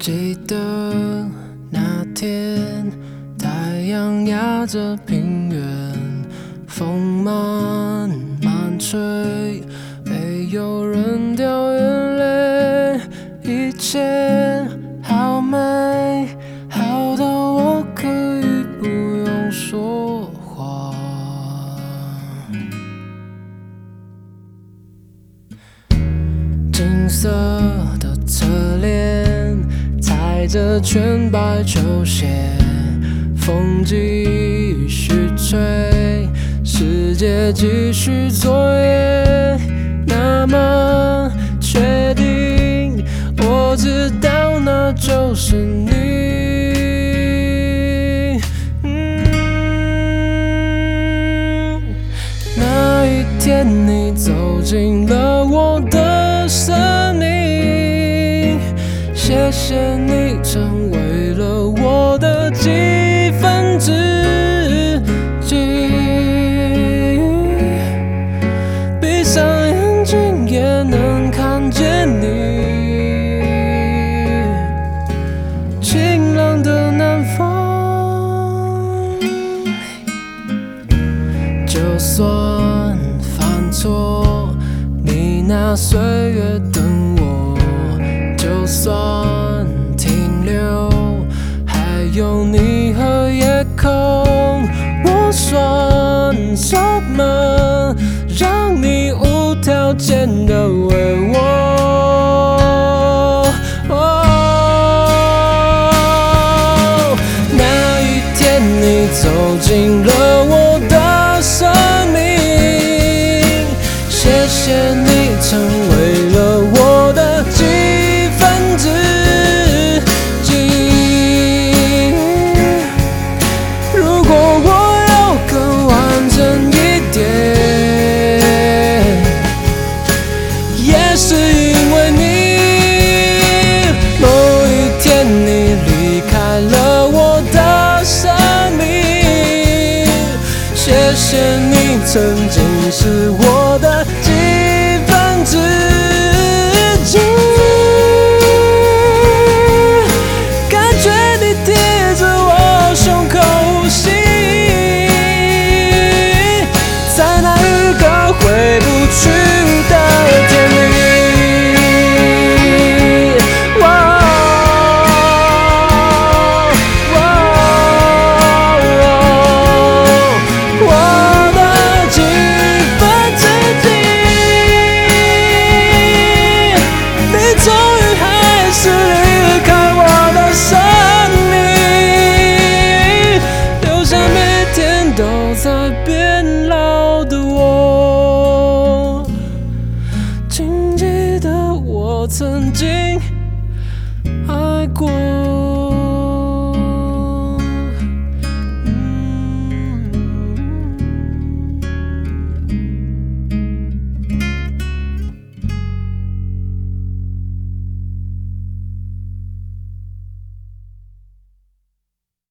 记得那天，太阳压着平原，风慢慢吹，没有人掉眼泪，一切好美，好到我可以不用说话。金色的侧脸，踩着全白球鞋，风继续吹，世界继续作业。那么确定，我知道那就是你。那一天你走进了我的生命，谢谢你成为了我的几分之几，闭上眼睛也能看见你，晴朗的南方。就算犯错，你拿岁月等我，就算停留，还有你和夜空。我算什么，让你无条件的为我？那一天你走进了我的生命，谢谢你成为了我的几分之几。如果我要更完整一点，也是因为你。某一天你离开了我的生命，谢谢你曾经是我